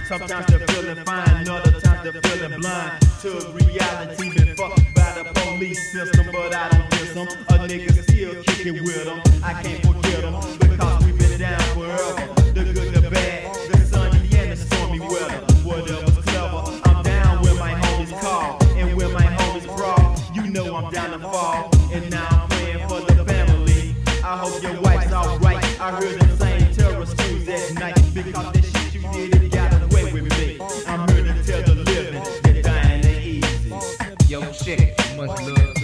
Sometimes they're feeling fine, other times they're feeling blind to reality. Been fucked by the police system, but I don't diss them. A nigga still kicking with them. I can't forget them because we've been down forever. The good, the bad, the sunny and the stormy weather. Whatever's clever, I'm down when my homies call and when my homies brawl. You know I'm down to fall, and now I'm praying for the family. I hope your wife's alright. I heard them saying terror screws at night because that shit you did it got away with me. I'm here to tell the living that dying ain't easy. Yo, check it. Much love.